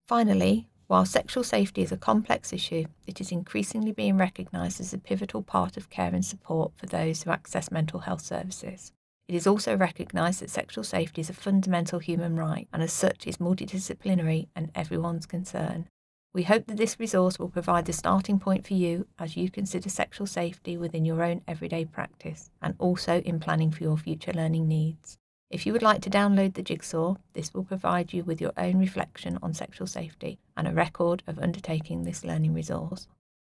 Finally, while sexual safety is a complex issue, it is increasingly being recognised as a pivotal part of care and support for those who access mental health services. It is also recognised that sexual safety is a fundamental human right and as such is multidisciplinary and everyone's concern. We hope that this resource will provide the starting point for you as you consider sexual safety within your own everyday practice and also in planning for your future learning needs. If you would like to download the Jigsaw, this will provide you with your own reflection on sexual safety and a record of undertaking this learning resource.